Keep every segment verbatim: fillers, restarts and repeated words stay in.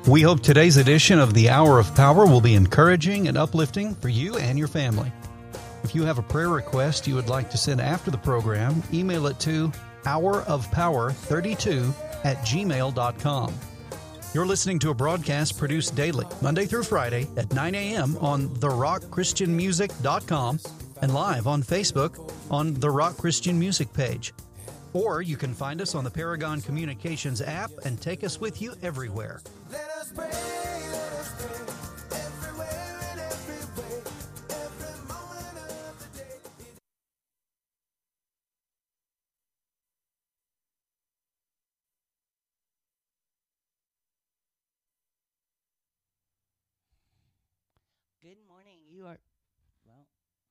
We hope today's edition of the Hour of Power will be encouraging and uplifting for you and your family. If you have a prayer request you would like to send after the program, email it to hour of power thirty-two at gmail dot com. You're listening to a broadcast produced daily, Monday through Friday at nine a.m. on the rock christian music dot com and live on Facebook on the Rock Christian Music page. Or you can find us on the Paragon Communications app and take us with you everywhere. Let us pray, let us pray, everywhere and every way, every moment of the day. Good morning. You are, well,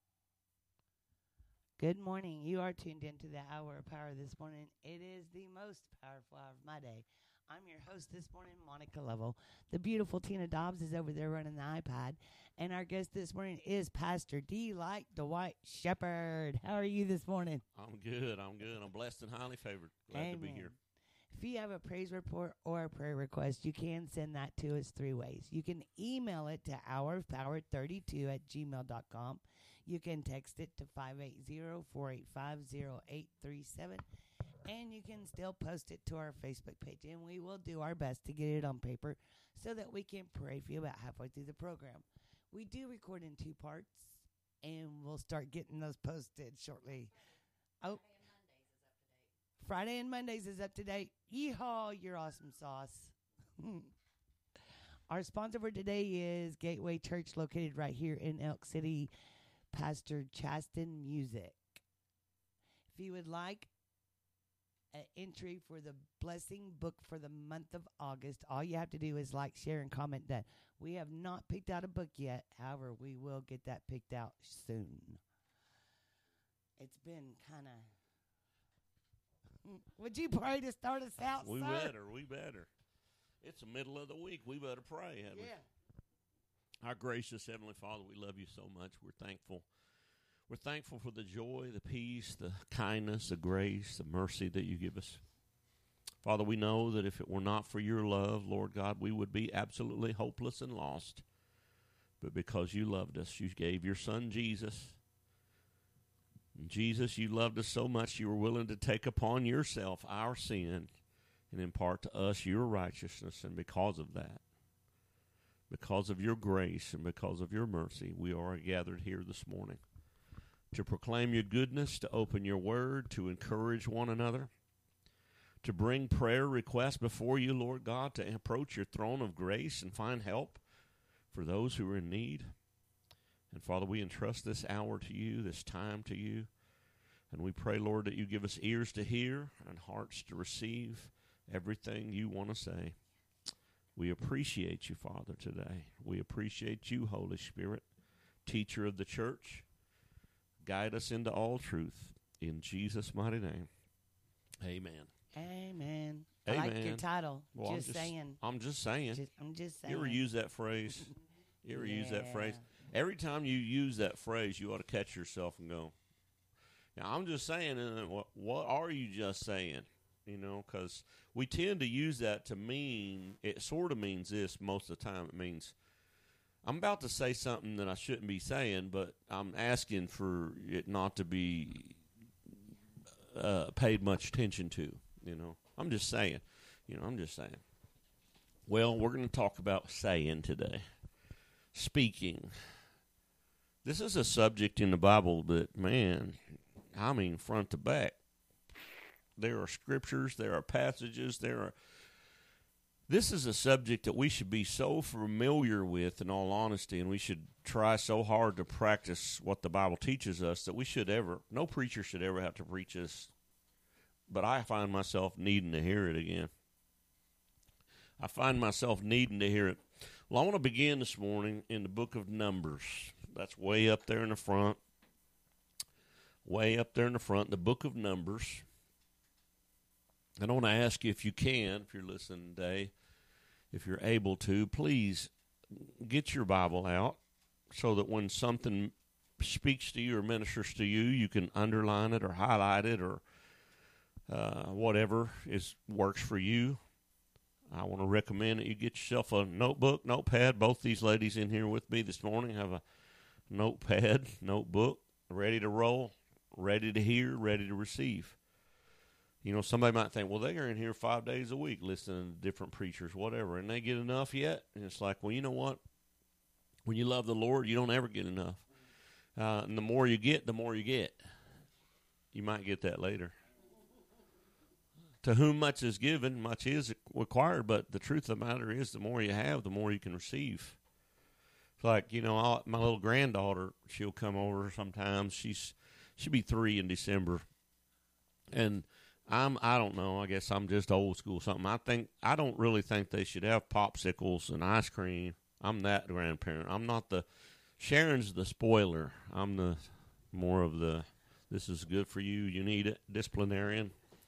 good morning. You are tuned into the Hour of Power this morning. It is the most powerful hour of my day. I'm your host this morning, Monica Lovell. The beautiful Tina Dobbs is over there running the iPad. And our guest this morning is Pastor D. Like Dwight Shepherd. How are you this morning? I'm good. I'm good. I'm blessed and highly favored. Glad Amen. to be here. If you have a praise report or a prayer request, you can send that to us three ways. You can email it to hour of power thirty-two at gmail dot com. You can text it to five eight zero, four eight five, zero eight three seven. And you can still post it to our Facebook page. And we will do our best to get it on paper so that we can pray for you about halfway through the program. We do record in two parts, and we'll start getting those posted shortly. Oh. Friday and Mondays is up to date. Yeehaw, you're awesome sauce. Our sponsor for today is Gateway Church, located right here in Elk City, Pastor Chasten Music. If you would like an entry for the blessing book for the month of August, all you have to do is like, share, and comment that. We have not picked out a book yet. However, we will get that picked out soon. It's been kind of... Would you pray to start us out, We sir? better. We better. It's the middle of the week. We better pray, hadn't Yeah. we? Our gracious Heavenly Father, we love you so much. We're thankful. We're thankful for the joy, the peace, the kindness, the grace, the mercy that you give us. Father, we know that if it were not for your love, Lord God, we would be absolutely hopeless and lost. But because you loved us, you gave your Son, Jesus. And Jesus, you loved us so much, you were willing to take upon yourself our sin and impart to us your righteousness. And because of that, because of your grace and because of your mercy, we are gathered here this morning to proclaim your goodness, to open your word, to encourage one another, to bring prayer requests before you, Lord God, to approach your throne of grace and find help for those who are in need. And Father, we entrust this hour to you, this time to you, and we pray, Lord, that you give us ears to hear and hearts to receive everything you want to say. We appreciate you, Father, today. We appreciate you, Holy Spirit, teacher of the church. Guide us into all truth. In Jesus' mighty name, amen. Amen. I Amen. like your title. Well, just, I'm just saying. I'm just saying. Just, I'm just saying. You ever use that phrase? You ever use that Yeah. phrase? Every time you use that phrase, you ought to catch yourself and go, now, I'm just saying, uh, what, what are you just saying? You know, because we tend to use that to mean, it sort of means this most of the time. It means, I'm about to say something that I shouldn't be saying, but I'm asking for it not to be uh, paid much attention to, you know. I'm just saying. You know, I'm just saying. Well, we're going to talk about saying today. Speaking. This is a subject in the Bible that, man, I mean, front to back. There are scriptures, there are passages, there are... This is a subject that we should be so familiar with, in all honesty, and we should try so hard to practice what the Bible teaches us that we should ever, no preacher should ever have to preach this, but I find myself needing to hear it again. I find myself needing to hear it. Well, I want to begin this morning in the book of Numbers. That's way up there in the front. Way up there in the front, the book of Numbers. And I want to ask you, if you can, if you're listening today, if you're able to, please get your Bible out so that when something speaks to you or ministers to you, you can underline it or highlight it or uh, whatever is works for you. I want to recommend that you get yourself a notebook, notepad. Both these ladies in here with me this morning have a notepad, notebook, ready to roll, ready to hear, ready to receive. You know, somebody might think, well, they are in here five days a week listening to different preachers, whatever, and they get enough yet? And it's like, well, you know what? When you love the Lord, you don't ever get enough. Uh, and the more you get, the more you get. You might get that later. To whom much is given, much is required, but the truth of the matter is the more you have, the more you can receive. It's like, you know, I'll, my little granddaughter, she'll come over sometimes. She's she'll be three in December. And I'm, I don't know, I guess I'm just old school something. I think, I don't really think they should have popsicles and ice cream. I'm that grandparent. I'm not the, Sharon's the spoiler. I'm the, more of the, this is good for you, you need it, disciplinarian.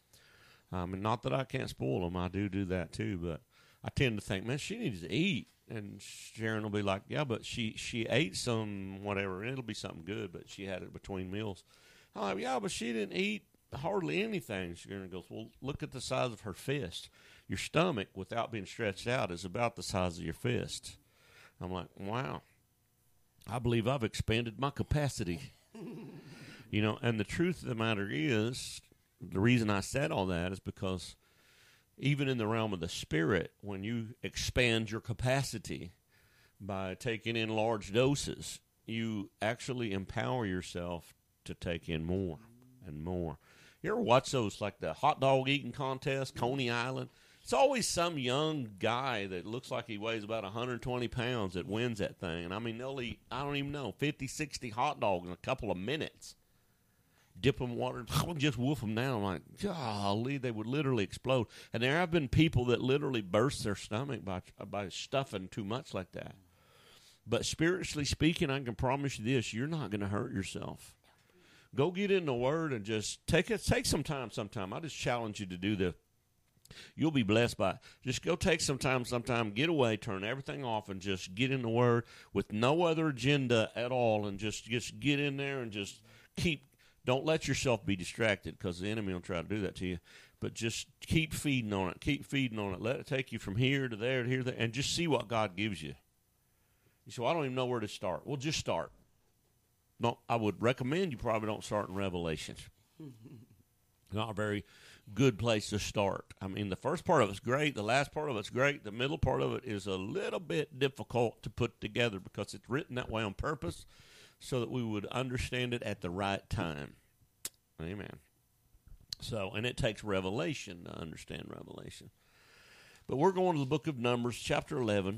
Um, and not that I can't spoil them. I do do that too. But I tend to think, man, she needs to eat. And Sharon will be like, yeah, but she, she ate some whatever. And it'll be something good, but she had it between meals. I'm like, yeah, but she didn't eat hardly anything. Sharon goes, well, look at the size of her fist. Your stomach, without being stretched out, is about the size of your fist. I'm like, wow. I believe I've expanded my capacity. You know, and the truth of the matter is, the reason I said all that is because even in the realm of the spirit, when you expand your capacity by taking in large doses, you actually empower yourself to take in more and more. You ever watch those, like the hot dog eating contest, Coney Island? It's always some young guy that looks like he weighs about one hundred twenty pounds that wins that thing. And I mean, they'll eat, I don't even know, fifty, sixty hot dogs in a couple of minutes. Dip them in water, just wolf them down. I'm like, golly, they would literally explode. And there have been people that literally burst their stomach by by stuffing too much like that. But spiritually speaking, I can promise you this, you're not going to hurt yourself. Go get in the Word and just take it. Take some time sometime. I just challenge you to do this. You'll be blessed by it. Just go take some time sometime, get away, turn everything off, and just get in the Word with no other agenda at all, and just, just get in there and just keep. Don't let yourself be distracted, because the enemy will try to do that to you. But just keep feeding on it. Keep feeding on it. Let it take you from here to there to here to there, and just see what God gives you. You say, well, I don't even know where to start. Well, just start. No, I would recommend you probably don't start in Revelation. Not a very good place to start. I mean, the first part of it's great. The last part of it's great. The middle part of it is a little bit difficult to put together because it's written that way on purpose, so that we would understand it at the right time. Amen. So, and it takes revelation to understand Revelation. But we're going to the book of Numbers, chapter eleven.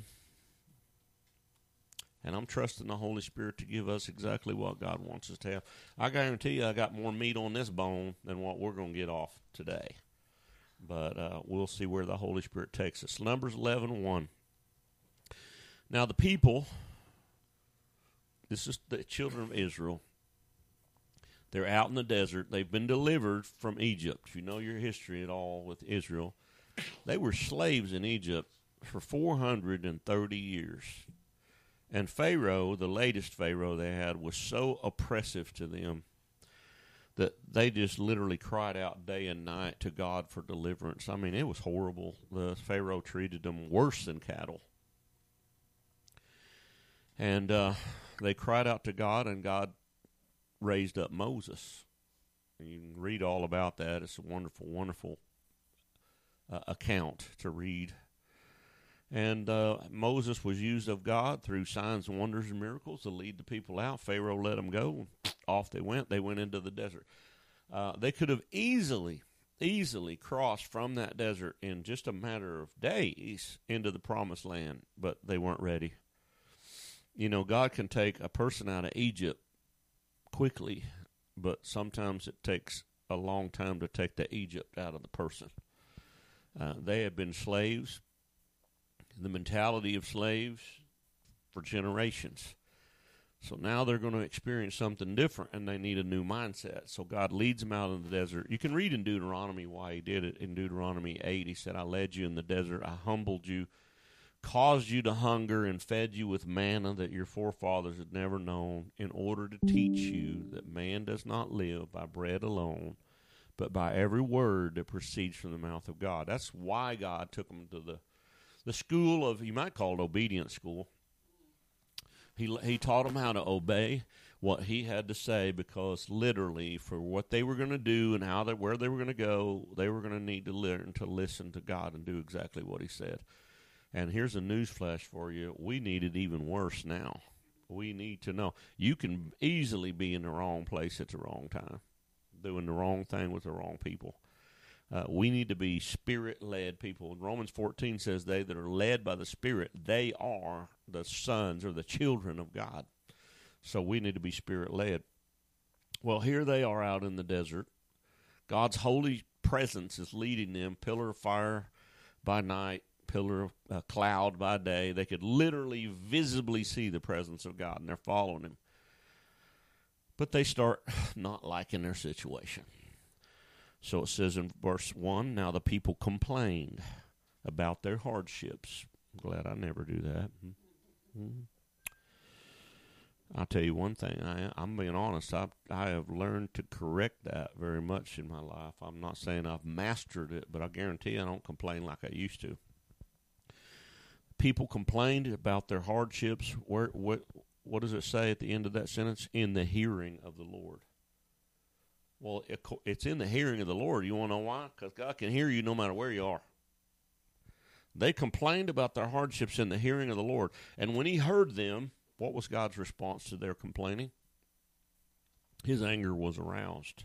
And I'm trusting the Holy Spirit to give us exactly what God wants us to have. I guarantee you I got more meat on this bone than what we're going to get off today. But uh, we'll see where the Holy Spirit takes us. Numbers eleven one. Now the people... This is the children of Israel. They're out in the desert. They've been delivered from Egypt. If you know your history at all with Israel, they were slaves in Egypt for four hundred thirty years. And Pharaoh, the latest Pharaoh they had, was so oppressive to them that they just literally cried out day and night to God for deliverance. I mean, it was horrible. The Pharaoh treated them worse than cattle. And uh, they cried out to God, and God raised up Moses. And you can read all about that. It's a wonderful, wonderful uh, account to read. And uh, Moses was used of God through signs and wonders and miracles to lead the people out. Pharaoh let them go. Off they went. They went into the desert. Uh, they could have easily, easily crossed from that desert in just a matter of days into the promised land, but they weren't ready. You know, God can take a person out of Egypt quickly, but sometimes it takes a long time to take the Egypt out of the person. Uh, they had been slaves, the mentality of slaves for generations. So now they're going to experience something different, and they need a new mindset. So God leads them out in the desert. You can read in Deuteronomy why he did it. In Deuteronomy eight, he said, I led you in the desert, I humbled you, caused you to hunger, and fed you with manna that your forefathers had never known, in order to teach you that man does not live by bread alone, but by every word that proceeds from the mouth of God. That's why God took them to the the school of, you might call it obedience school. He he taught them how to obey what he had to say, because literally for what they were going to do and how they, where they were going to go, they were going to need to learn to listen to God and do exactly what he said. And here's a news flash for you. We need it even worse now. We need to know. You can easily be in the wrong place at the wrong time, doing the wrong thing with the wrong people. Uh, we need to be Spirit-led people. Romans fourteen says they that are led by the Spirit, they are the sons or the children of God. So we need to be Spirit-led. Well, here they are out in the desert. God's holy presence is leading them, pillar of fire by night, pillar of uh, cloud by day. They could literally visibly see the presence of God, and they're following him. But they start not liking their situation. So it says in verse one, now the people complained about their hardships. I'm glad I never do that. Mm-hmm. I'll tell you one thing. I, I'm being honest. I, I have learned to correct that very much in my life. I'm not saying I've mastered it, but I guarantee I don't complain like I used to. People complained about their hardships. Where, what, what does it say at the end of that sentence? In the hearing of the Lord. Well, it, it's in the hearing of the Lord. You want to know why? Because God can hear you no matter where you are. They complained about their hardships in the hearing of the Lord. And when he heard them, what was God's response to their complaining? His anger was aroused.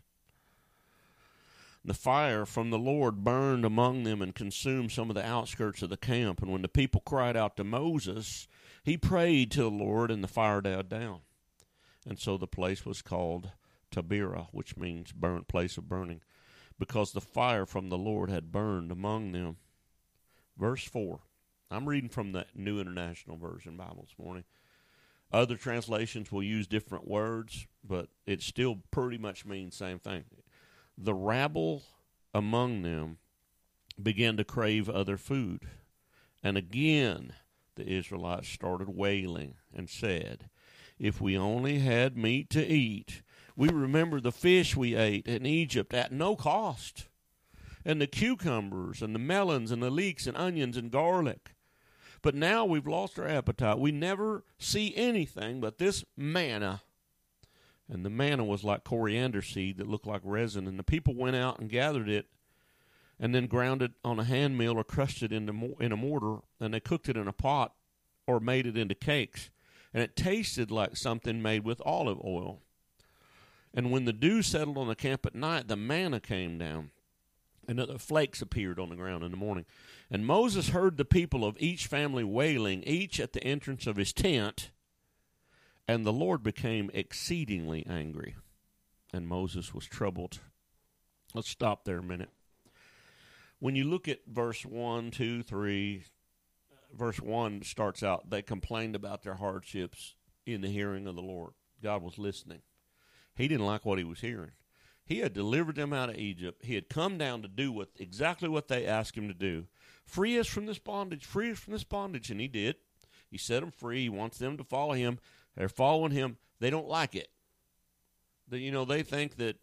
The fire from the Lord burned among them and consumed some of the outskirts of the camp. And when the people cried out to Moses, he prayed to the Lord, and the fire died down. And so the place was called Taberah, which means burnt place of burning, because the fire from the Lord had burned among them. Verse four. I'm reading from the New International Version Bible this morning. Other translations will use different words, but it still pretty much means the same thing. The rabble among them began to crave other food. And again, the Israelites started wailing and said, if we only had meat to eat. We remember the fish we ate in Egypt at no cost, and the cucumbers and the melons and the leeks and onions and garlic. But now we've lost our appetite. We never see anything but this manna. And the manna was like coriander seed that looked like resin. And the people went out and gathered it and then ground it on a hand mill or crushed it into in a mortar, and they cooked it in a pot or made it into cakes. And it tasted like something made with olive oil. And when the dew settled on the camp at night, the manna came down, and the flakes appeared on the ground in the morning. And Moses heard the people of each family wailing, each at the entrance of his tent, and the Lord became exceedingly angry, and Moses was troubled. Let's stop there a minute. When you look at verse one, two, three, verse one starts out, they complained about their hardships in the hearing of the Lord. God was listening. He didn't like what he was hearing. He had delivered them out of Egypt. He had come down to do what exactly what they asked him to do. Free us from this bondage, free us from this bondage. And he did. He set them free. He wants them to follow him. They're following him. They don't like it. They, you know, they think that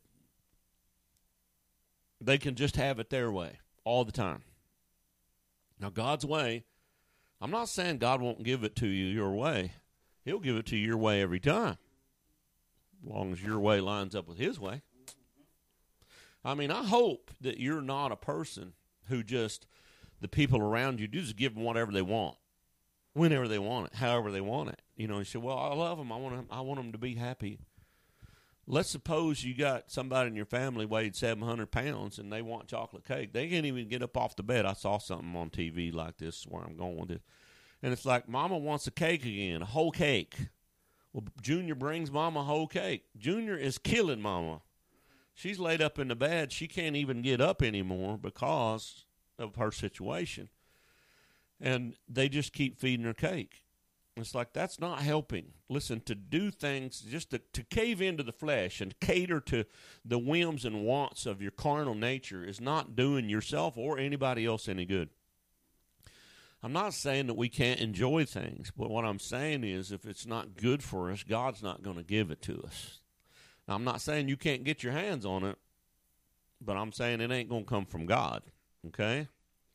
they can just have it their way all the time. Now, God's way, I'm not saying God won't give it to you your way. He'll give it to you your way every time, as long as your way lines up with his way. I mean, I hope that you're not a person who just, the people around you, just give them whatever they want, whenever they want it, however they want it. You know, you say, well, I love them. I want them, I want them to be happy. Let's suppose you got somebody in your family weighed seven hundred pounds and they want chocolate cake. They can't even get up off the bed. I saw something on T V like this, where I'm going with it. And it's like, Mama wants a cake again, a whole cake. Well, Junior brings Mama a whole cake. Junior is killing Mama. She's laid up in the bed. She can't even get up anymore because of her situation. And they just keep feeding her cake. It's like, that's not helping. Listen, to do things, just to, to cave into the flesh and cater to the whims and wants of your carnal nature is not doing yourself or anybody else any good. I'm not saying that we can't enjoy things, but what I'm saying is if it's not good for us, God's not going to give it to us. Now, I'm not saying you can't get your hands on it, but I'm saying it ain't going to come from God, okay?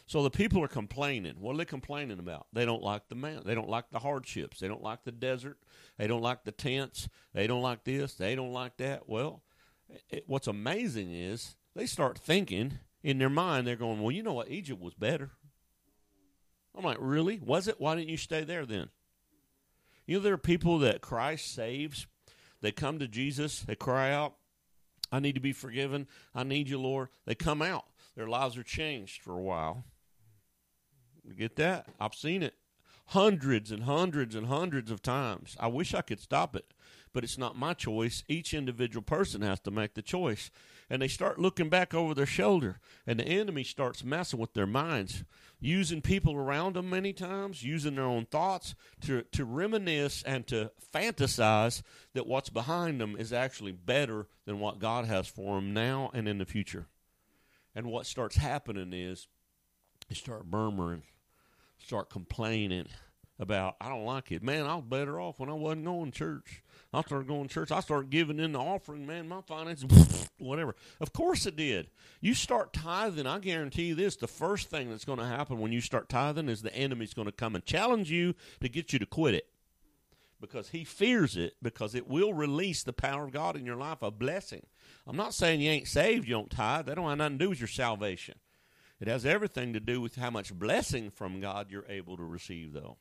So the people are complaining. What are they complaining about? They don't like the man. They don't like the hardships. They don't like the desert. They don't like the tents. They don't like this. They don't like that. Well, it, what's amazing is they start thinking in their mind, they're going, well, you know what? Egypt was better. I'm like, really? Was it? Why didn't you stay there then? You know, there are people that Christ saves. They come to Jesus. They cry out, I need to be forgiven. I need you, Lord. They come out. Their lives are changed for a while. You get that? I've seen it hundreds and hundreds and hundreds of times. I wish I could stop it, but it's not my choice. Each individual person has to make the choice. And they start looking back over their shoulder, and the enemy starts messing with their minds, using people around them many times, using their own thoughts to, to reminisce and to fantasize that what's behind them is actually better than what God has for them now and in the future. And what starts happening is they start murmuring, start complaining about, I don't like it. Man, I was better off when I wasn't going to church. I started going to church. I started giving in the offering. Man, my finances, whatever. Of course it did. You start tithing, I guarantee you this, the first thing that's going to happen when you start tithing is the enemy's going to come and challenge you to get you to quit it. Because he fears it, because it will release the power of God in your life, a blessing. I'm not saying you ain't saved, you don't tithe. That don't have nothing to do with your salvation. It has everything to do with how much blessing from God you're able to receive, though.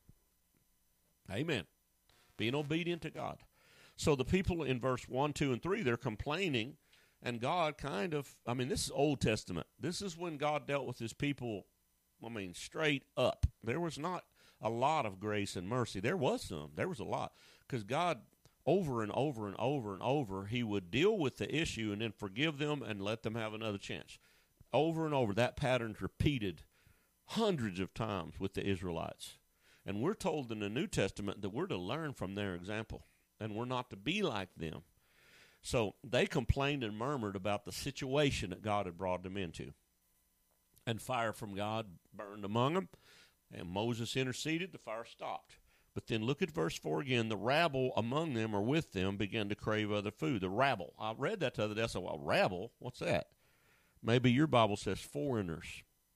Amen. Being obedient to God. So the people in verse one, two, and three, they're complaining, and God kind of, I mean, this is Old Testament. This is when God dealt with his people, I mean, straight up. There was not a lot of grace and mercy. There was some. There was a lot. Because God, over and over and over and over, he would deal with the issue and then forgive them and let them have another chance. Over and over, that pattern's repeated hundreds of times with the Israelites. And we're told in the New Testament that we're to learn from their example, and we're not to be like them. So they complained and murmured about the situation that God had brought them into. And fire from God burned among them, and Moses interceded, the fire stopped. But then look at verse four again. The rabble among them or with them began to crave other food. The rabble. I read that the other day. I said, well, rabble? What's that? Maybe your Bible says foreigners.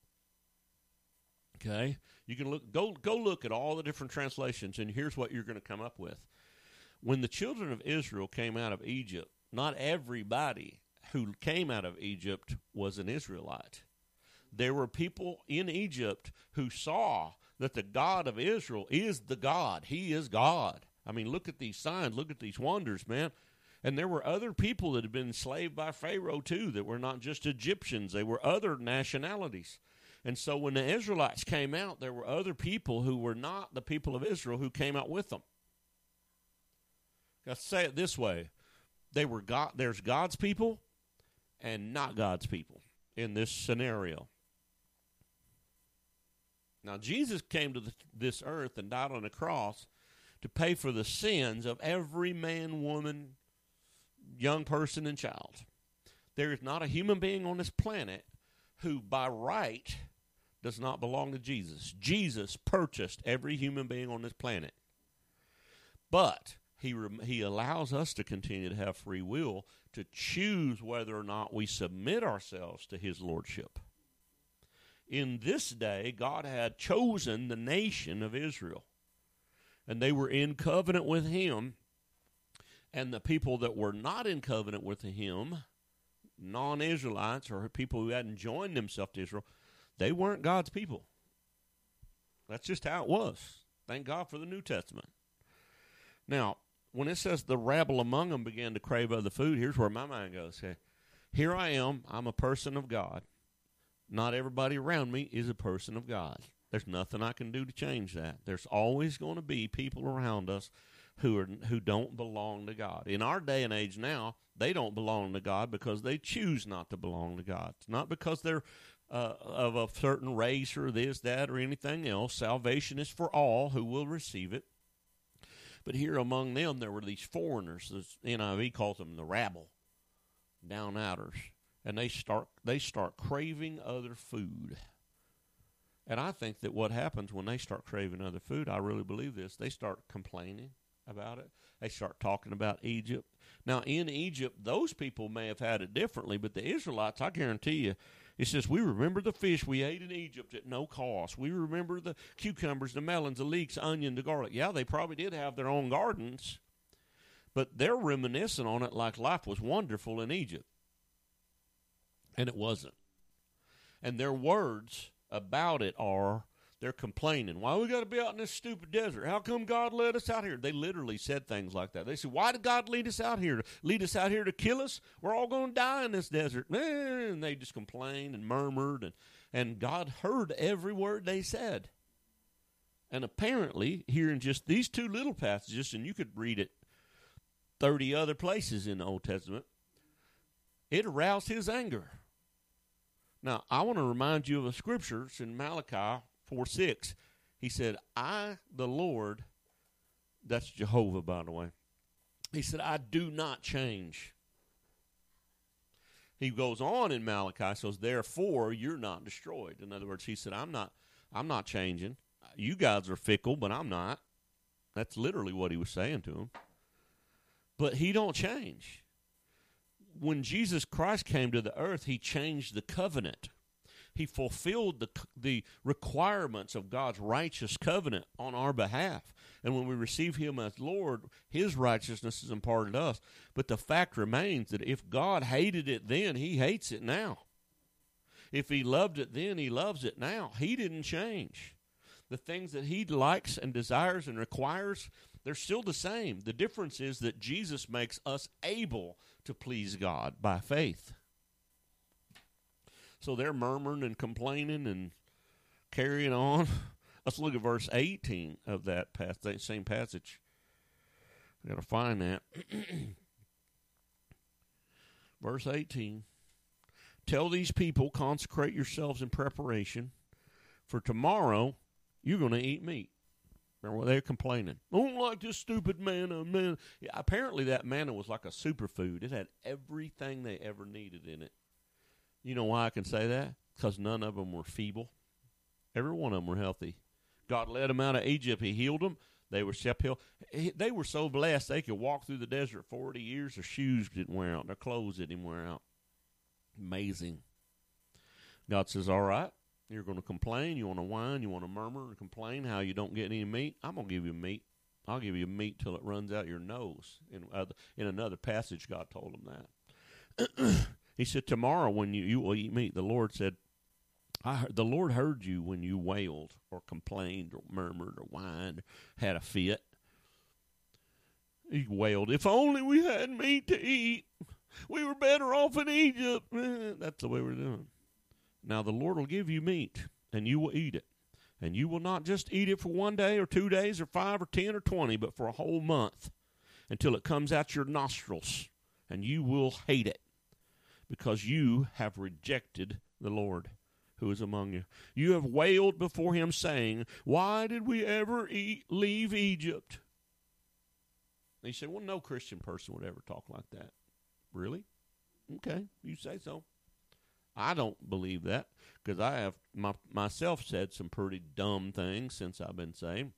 Okay? You can look, go, go look at all the different translations, and here's what you're going to come up with. When the children of Israel came out of Egypt, not everybody who came out of Egypt was an Israelite. There were people in Egypt who saw that the God of Israel is the God. He is God. I mean, look at these signs. Look at these wonders, man. And there were other people that had been enslaved by Pharaoh, too, that were not just Egyptians. They were other nationalities. And so when the Israelites came out, there were other people who were not the people of Israel who came out with them. Let's say it this way. They were God, there's God's people and not God's people in this scenario. Now, Jesus came to the, this earth and died on the cross to pay for the sins of every man, woman, young person, and child. There is not a human being on this planet who, by right, does not belong to Jesus. Jesus purchased every human being on this planet. But he, he allows us to continue to have free will to choose whether or not we submit ourselves to his lordship. In this day, God had chosen the nation of Israel, and they were in covenant with him, and the people that were not in covenant with him, non-Israelites or people who hadn't joined themselves to Israel, they weren't God's people. That's just how it was. Thank God for the New Testament. Now, when it says the rabble among them began to crave other food, here's where my mind goes. Okay, here I am. I'm a person of God. Not everybody around me is a person of God. There's nothing I can do to change that. There's always going to be people around us who are who don't belong to God. In our day and age now, they don't belong to God because they choose not to belong to God. It's not because they're uh, of a certain race or this, that, or anything else. Salvation is for all who will receive it. But here among them, there were these foreigners. The N I V calls them the rabble, down-outers. And they start they start craving other food. And I think that what happens when they start craving other food, I really believe this, they start complaining about it. They start talking about Egypt. Now, in Egypt, those people may have had it differently, but the Israelites, I guarantee you, It says, we remember the fish we ate in Egypt at no cost. We remember the cucumbers, the melons, the leeks, the onion, the garlic. Yeah, they probably did have their own gardens, but they're reminiscing on it like life was wonderful in Egypt. And it wasn't. And their words about it are, they're complaining. Why we got to be out in this stupid desert? How come God led us out here? They literally said things like that. They said, why did God lead us out here? Lead us out here to kill us? We're all going to die in this desert. And they just complained and murmured, and, and God heard every word they said. And apparently, here in just these two little passages, and you could read it thirty other places in the Old Testament, it aroused his anger. Now, I want to remind you of a scripture. It's in Malachi four six. He said, I, the Lord, that's Jehovah, by the way. He said, I do not change. He goes on in Malachi, says, therefore, you're not destroyed. In other words, he said, I'm not, I'm not changing. You guys are fickle, but I'm not. That's literally what he was saying to him. But he don't change. When Jesus Christ came to the earth, he changed the covenant. He fulfilled the the requirements of God's righteous covenant on our behalf. And when we receive him as Lord, his righteousness is imparted to us. But the fact remains that if God hated it then, he hates it now. If he loved it then, he loves it now. He didn't change. The things that he likes and desires and requires, they're still the same. The difference is that Jesus makes us able to please God by faith. So they're murmuring and complaining and carrying on. Let's look at verse eighteen of that, pas- that same passage. I've got to find that. Verse eighteen. Tell these people, consecrate yourselves in preparation, for tomorrow you're going to eat meat. Remember, they're complaining. I don't like this stupid manna. Man. Yeah, apparently that manna was like a superfood. It had everything they ever needed in it. You know why I can say that? Because none of them were feeble. Every one of them were healthy. God led them out of Egypt. He healed them. They were uphill. They were so blessed they could walk through the desert forty years. Their shoes didn't wear out. Their clothes didn't wear out. Amazing. God says, all right, you're going to complain. You want to whine. You want to murmur and complain how you don't get any meat. I'm going to give you meat. I'll give you meat till it runs out your nose. In, uh, in another passage, God told them that. He said, tomorrow when you, you will eat meat, the Lord said, I heard, the Lord heard you when you wailed or complained or murmured or whined, had a fit. He wailed, if only we had meat to eat. We were better off in Egypt. That's the way we're doing. Now the Lord will give you meat, and you will eat it. And you will not just eat it for one day or two days or five or ten or twenty, but for a whole month until it comes out your nostrils, and you will hate it because you have rejected the Lord who is among you. You have wailed before him, saying, why did we ever eat, leave Egypt? And he said, well, no Christian person would ever talk like that. Really? Okay, you say so. I don't believe that because I have my, myself said some pretty dumb things since I've been saved.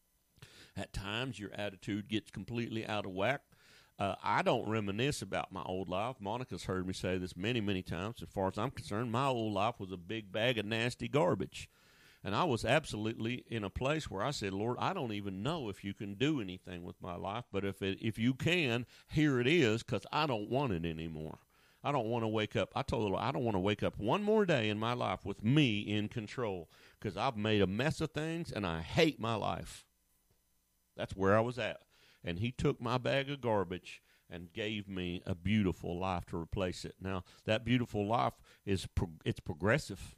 At times, your attitude gets completely out of whack. Uh, I don't reminisce about my old life. Monica's heard me say this many, many times. As far as I'm concerned, my old life was a big bag of nasty garbage. And I was absolutely in a place where I said, Lord, I don't even know if you can do anything with my life, but if it, if you can, here it is, because I don't want it anymore. I don't want to wake up. I told the Lord, I don't want to wake up one more day in my life with me in control, because I've made a mess of things, and I hate my life. That's where I was at. And he took my bag of garbage and gave me a beautiful life to replace it. Now, that beautiful life, is pro- it's progressive.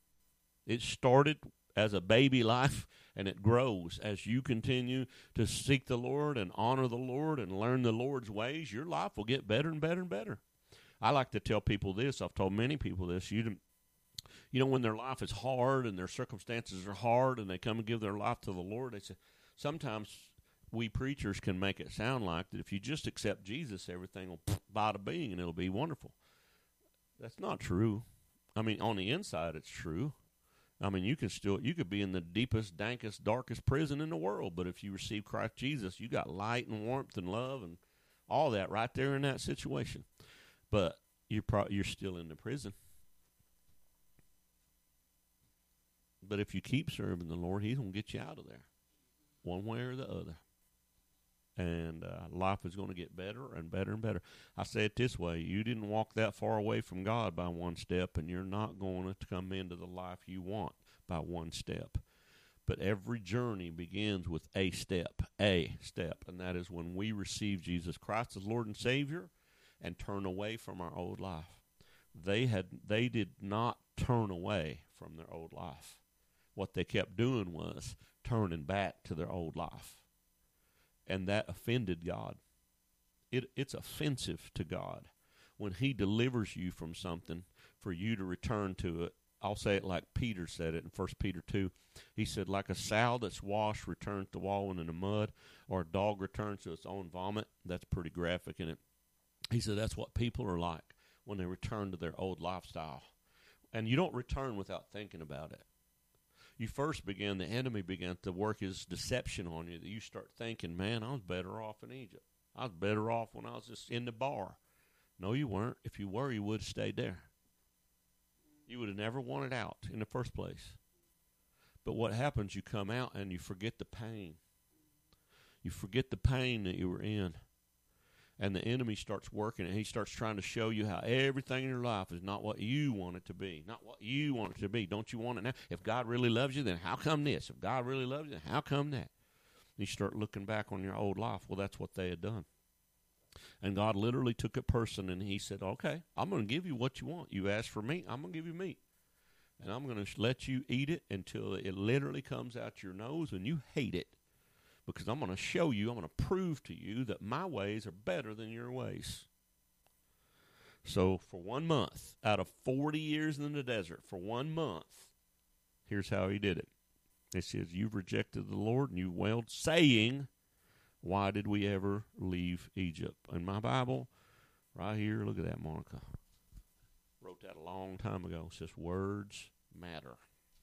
It started as a baby life, and it grows as you continue to seek the Lord and honor the Lord and learn the Lord's ways. Your life will get better and better and better. I like to tell people this. I've told many people this. You, you know, when their life is hard and their circumstances are hard and they come and give their life to the Lord, they say, sometimes we preachers can make it sound like that if you just accept Jesus, everything will bada bing and it'll be wonderful. That's not true. I mean, on the inside, it's true. I mean, you can still, you could be in the deepest, dankest, darkest prison in the world, but if you receive Christ Jesus, you got light and warmth and love and all that right there in that situation. But you're pro- you're still in the prison. But if you keep serving the Lord, He's going to get you out of there, one way or the other. And uh, life is going to get better and better and better. I say it this way: you didn't walk that far away from God by one step, and you're not going to come into the life you want by one step. But every journey begins with a step, a step, and that is when we receive Jesus Christ as Lord and Savior and turn away from our old life. They had they did not turn away from their old life. What they kept doing was turning back to their old life. And that offended God. It, it's offensive to God when He delivers you from something for you to return to it. I'll say it like Peter said it in First Peter two. He said, like a sow that's washed returns to wallowing in the mud, or a dog returns to its own vomit. That's pretty graphic, isn't it? He said that's what people are like when they return to their old lifestyle. And you don't return without thinking about it. You first begin, the enemy began to work his deception on you, that you start thinking, man, I was better off in Egypt. I was better off when I was just in the bar. No, you weren't. If you were, you would have stayed there. You would have never wanted out in the first place. But what happens, you come out and you forget the pain. You forget the pain that you were in. And the enemy starts working, and he starts trying to show you how everything in your life is not what you want it to be, not what you want it to be. Don't you want it now? If God really loves you, then how come this? If God really loves you, then how come that? And you start looking back on your old life. Well, that's what they had done. And God literally took a person, and He said, okay, I'm going to give you what you want. You ask for meat, I'm going to give you meat. And I'm going to let you eat it until it literally comes out your nose, and you hate it. Because I'm going to show you, I'm going to prove to you that my ways are better than your ways. So for one month, out of forty years in the desert, for one month, here's how He did it. It says, you've rejected the Lord and you've wailed, saying, why did we ever leave Egypt? In my Bible, right here, look at that, Monica. Wrote that a long time ago. It says, words matter.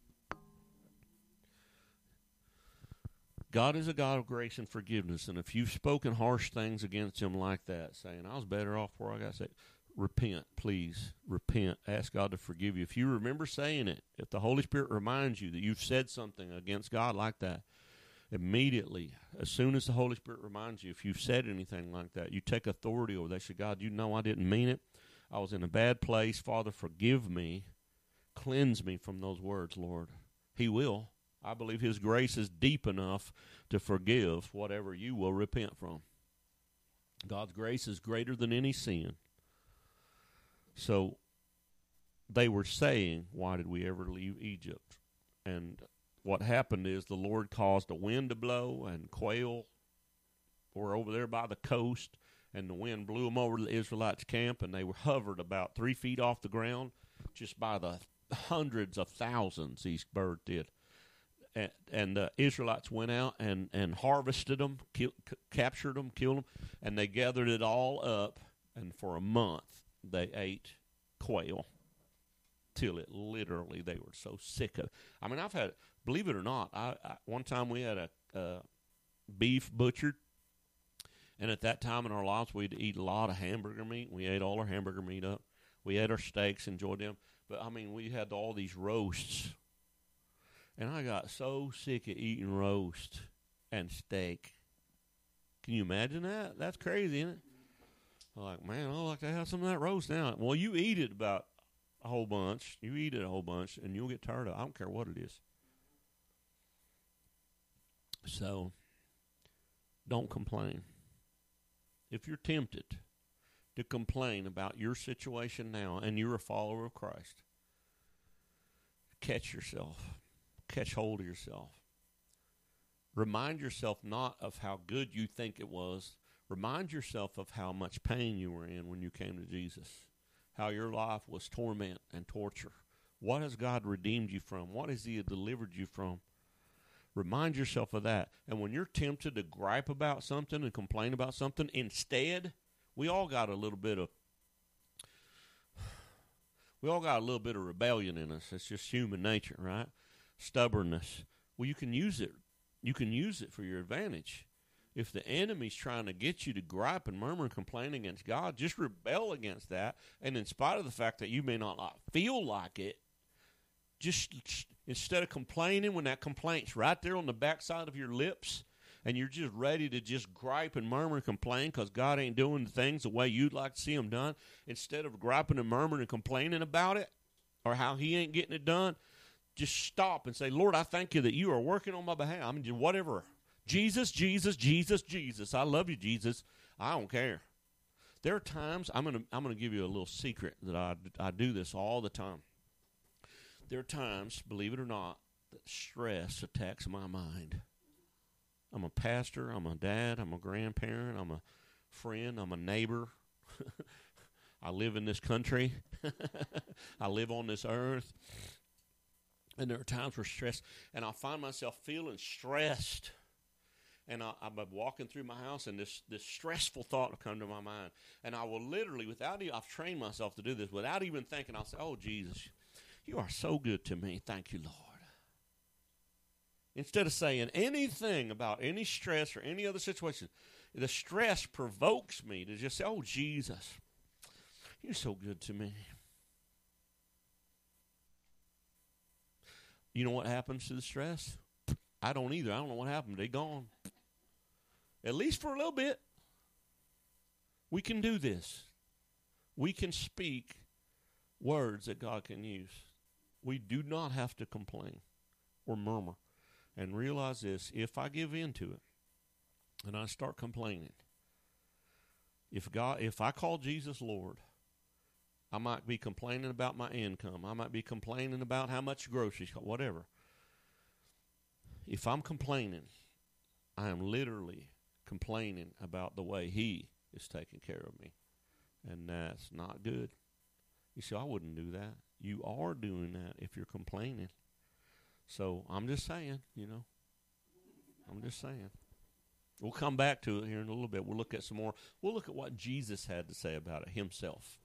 God is a God of grace and forgiveness, and if you've spoken harsh things against Him like that, saying, I was better off before I got saved, repent, please. Repent. Ask God to forgive you. If you remember saying it, if the Holy Spirit reminds you that you've said something against God like that, immediately, as soon as the Holy Spirit reminds you, if you've said anything like that, you take authority over that. Say, God, you know I didn't mean it. I was in a bad place. Father, forgive me. Cleanse me from those words, Lord. He will. I believe His grace is deep enough to forgive whatever you will repent from. God's grace is greater than any sin. So they were saying, why did we ever leave Egypt? And what happened is the Lord caused a wind to blow, and quail were over there by the coast, and the wind blew them over to the Israelites' camp, and they were hovered about three feet off the ground, just by the hundreds of thousands these birds did. And, and the Israelites went out and, and harvested them, kill, c- captured them, killed them, and they gathered it all up, and for a month they ate quail till it literally, they were so sick of it. I mean, I've had, believe it or not, I, I one time we had a uh, beef butchered, and at that time in our lives we'd eat a lot of hamburger meat. We ate all our hamburger meat up. We ate our steaks, enjoyed them. But, I mean, we had all these roasts. And I got so sick of eating roast and steak. Can you imagine that? That's crazy, isn't it? I'm like, man, I'd like to have some of that roast now. Well, you eat it about a whole bunch. You eat it a whole bunch, and you'll get tired of it. I don't care what it is. So, don't complain. If you're tempted to complain about your situation now and you're a follower of Christ, catch yourself. Catch hold of yourself. Remind yourself not of how good you think it was. Remind yourself of how much pain you were in when you came to Jesus. How your life was torment and torture. What has God redeemed you from? What has He delivered you from? Remind yourself of that. And when you're tempted to gripe about something and complain about something, instead, we all got a little bit of we all got a little bit of rebellion in us. It's just human nature, right? Stubbornness. Well, you can use it. You can use it for your advantage. If the enemy's trying to get you to gripe and murmur and complain against God, just rebel against that. And in spite of the fact that you may not feel like it, just Instead of complaining when that complaint's right there on the backside of your lips and you're just ready to just gripe and murmur and complain because God ain't doing the things the way you'd like to see them done, instead of griping and murmuring and complaining about it or how he ain't getting it done, just stop and say, Lord, I thank you that you are working on my behalf. I mean, whatever. Jesus, Jesus, Jesus, Jesus. I love you, Jesus. I don't care. There are times, I'm going to I'm gonna give you a little secret that I, I do this all the time. There are times, believe it or not, that stress attacks my mind. I'm a pastor, I'm a dad, I'm a grandparent, I'm a friend, I'm a neighbor. I live in this country. I live on this earth. And there are times where stress, and I find myself feeling stressed. And I, I'm walking through my house, and this, this stressful thought will come to my mind. And I will literally, without even, I've trained myself to do this, without even thinking, I'll say, oh, Jesus, you are so good to me. Thank you, Lord. Instead of saying anything about any stress or any other situation, the stress provokes me to just say, oh, Jesus, you're so good to me. You know what happens to the stress? I don't either. I don't know what happened. They're gone. At least for a little bit. We can do this. We can speak words that God can use. We do not have to complain or murmur. And realize this, if I give in to it and I start complaining, if God, if I call Jesus Lord, I might be complaining about my income. I might be complaining about how much groceries, whatever. If I'm complaining, I am literally complaining about the way he is taking care of me. And that's not good. You see, I wouldn't do that. You are doing that if you're complaining. So I'm just saying, you know, I'm just saying. We'll come back to it here in a little bit. We'll look at some more. We'll look at what Jesus had to say about it himself.